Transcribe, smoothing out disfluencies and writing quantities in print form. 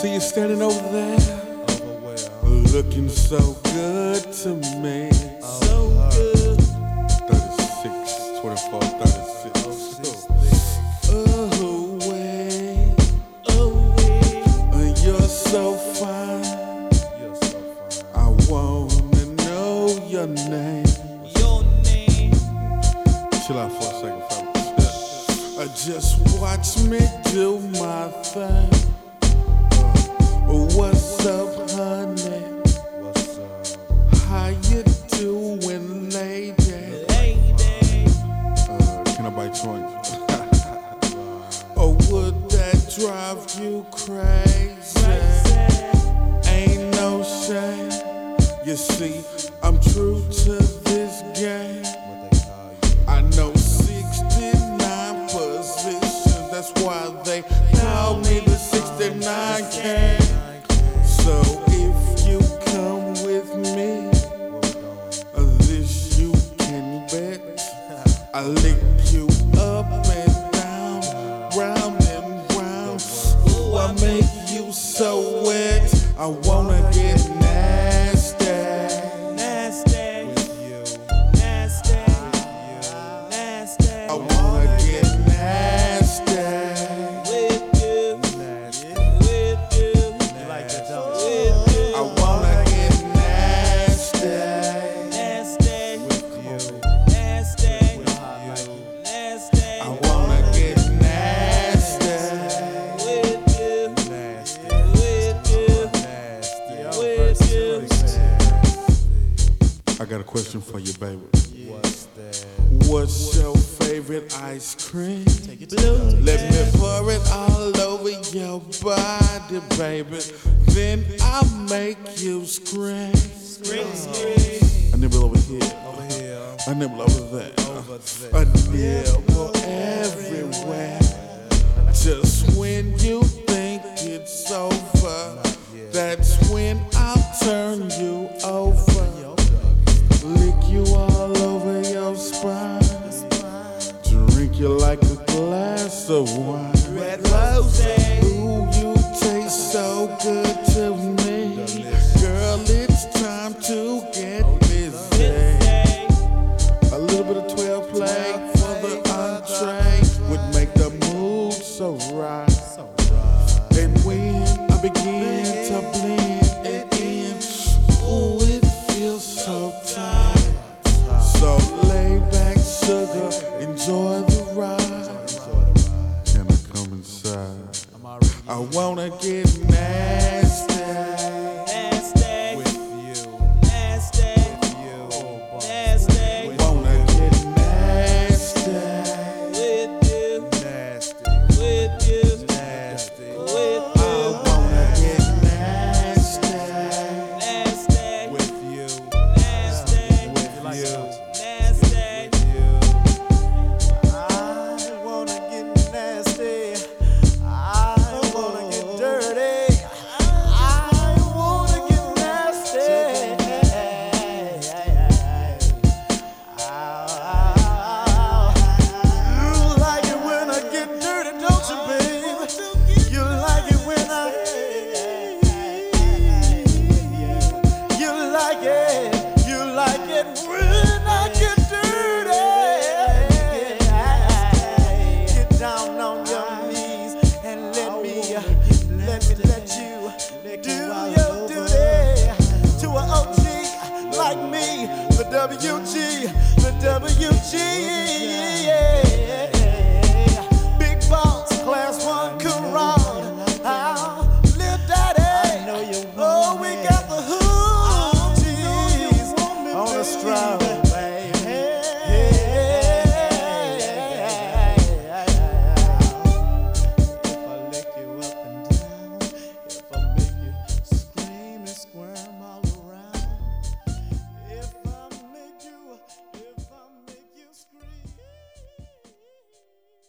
See you standing over there, looking so good to me. So good. 36, 24, 36. Oh, wait. You're so fine. I wanna know your name. Chill out for a second, fellas. Just watch me do my thing. What's up, honey? What's up? How you doing, lady? Can I bite your Or would that drive you crazy? Ain't no shame. You see, I'm true to this game. I know 69 positions. That's why they call me the 69 King. So if you come with me, this you can bet. I lick you up and down, round and round. Ooh, I make you so wet. I wanna get nasty. I wanna get nasty. I wanna get nasty. I wanna get nasty. I got a question for you, baby. What's your favorite ice cream? Let me pour it all over your body, baby. Then I'll make you scream. I nibble over here. I nibble over there. I nibble everywhere. Just when you think it's over, that's when I'll turn you over. Lick you all over your spine. Drink you like a glass of wine. Red rose. Ooh, you taste so good to me. Girl, it's time to get busy. A little bit of 12 play for the entree would make the mood so right. And when I begin to blend it in, ooh, it feels so tight. So lay back, sugar, enjoy the ride. Can I come inside? I wanna get nasty. Wanna get nasty. I wanna get nasty.